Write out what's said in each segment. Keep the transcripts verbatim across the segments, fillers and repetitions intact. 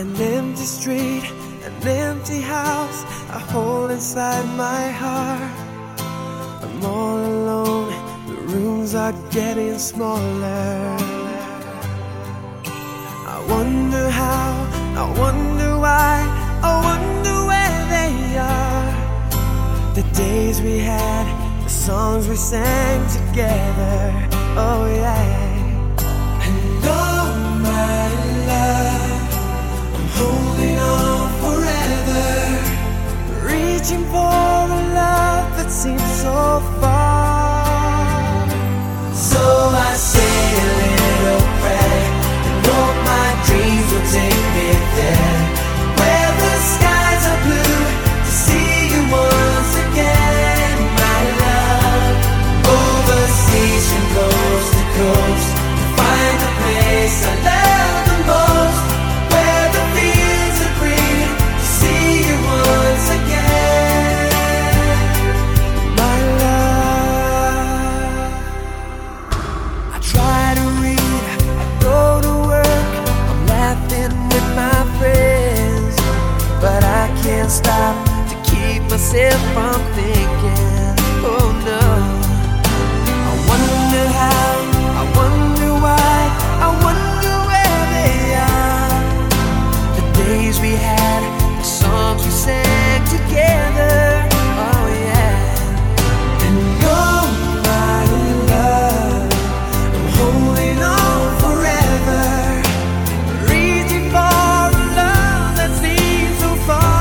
An empty street, an empty house, a hole inside my heart. I'm all alone, the rooms are getting smaller. I wonder how, I wonder why, I wonder where they are. The days we had, the songs we sang together, oh yeah. And oh my love, I'm holding on forever, reaching for a love that seems so far. So I say a little prayer and hope my dreams will take me there, where the skies are blue, to see you once again, my love. Overseas from coast to coast, to find the place I love the most, where the fields are green, to see you once again, my love. I try to read, I go to work, I'm laughing with my friends, but I can't stop to keep myself from thinking, oh no. I wonder how, I wonder why, I wonder where they are. The days we had, the songs we sang together, oh yeah. And oh my love, I'm holding on forever, reaching for a love that seems so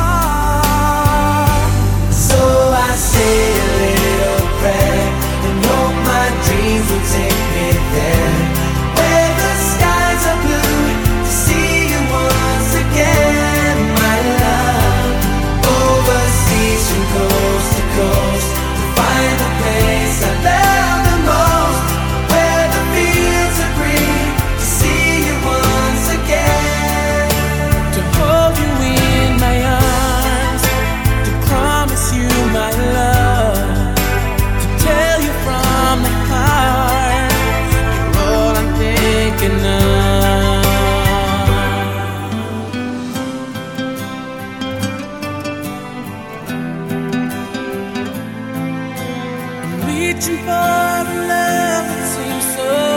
far. So I say a little prayer and hope my dreams will take me there, where the skies are blue, to see you once again, my love. Overseas from coast to coast, to find the place I love the most, where the fields are green, to see you once again, to hold you in my arms, to promise you my love, to tell you from the heart, you're all I'm thinking of. I'm reaching for a love that seems so